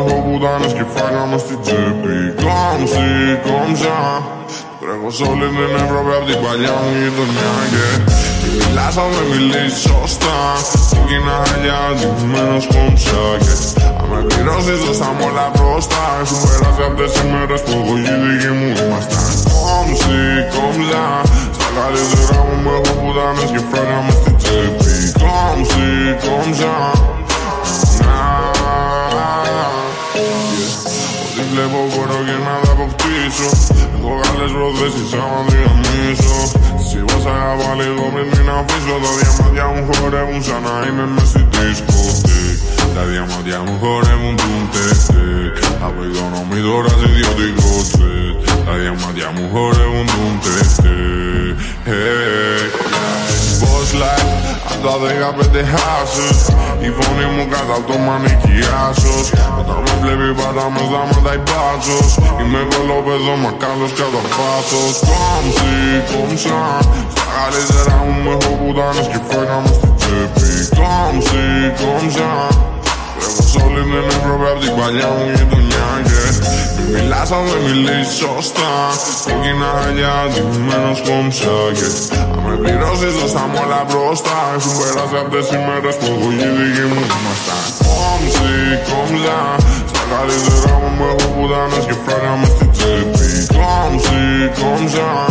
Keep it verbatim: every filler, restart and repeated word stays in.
έχω πουτάνες και φάγαμε στην τσέπη. Κόμψη, κόμψα. Τρέχω σ' όλη την Ευρώπη απ' την παλιά μου γειτονιά. Και μη μιλάς αν δεν μιλείς σωστά. Κόκκινα χαλιά, ντυμένος κόμψα. Και αν με πληρώσεις δώστα μ' όλα μπροστά. Έχουν περάσει αυτές οι μέρες που εγώ και οι δικοί μου ήμασταν. Κόμψη, κόμψα. Στα καλύτερα μου με έχω πουτάνες και φάγαμε στην τσέπη. Κόμψη, κόμψα. Ό,τι βλέπω μπορώ και να τα αποκτήσω. Έχω καλές προθέσεις άμα διαμίσω. Τις είπα σ' αγαπά λίγο πριν την αφήσω. Τα διαμάτια μου χορεύουν σαν να είμαι μες στη δισκοτέκ. Τα διαμάτια μου χορεύουν τουν τεκ. Από οικονομή τώρα σε ιδιωτικό τσεκ. Τα διαμάτια μου χορεύουν τουν τεκ. Boss life, απ' τα δεκαπέντε χάσες. Η φωνή μου κάτω απ' το μανίκι άσος. Όταν με βλέπει πάντα με σταματάει μπάτσος. Είμαι κολόπεδο μα καλός κατά πάθος. Κόμψη, κόμψα. Στα καλύτερα μου με έχω πουτάνες και φάγαμε στην τσέπη. Κόμψη, κόμψα. Τρέχω σ' όλη την Ευρώπη απ' την παλιά μου γειτονιά. Και μη μιλάς αν δεν μιλείς σωστά. Κόκκινα χαλιά, ντυμένος κόμψα. Και αν με πληρώσεις δώστα μ' όλα μπροστά. Έχουν περάσει αυτές οι μέρες που εγώ και οι δικοί μου ήμασταν. Κόμψη, κόμψα. Στα καλύτερα μου με έχω πουτάνες και φάγαμε στην τσέπη. Κόμψη, κόμψα.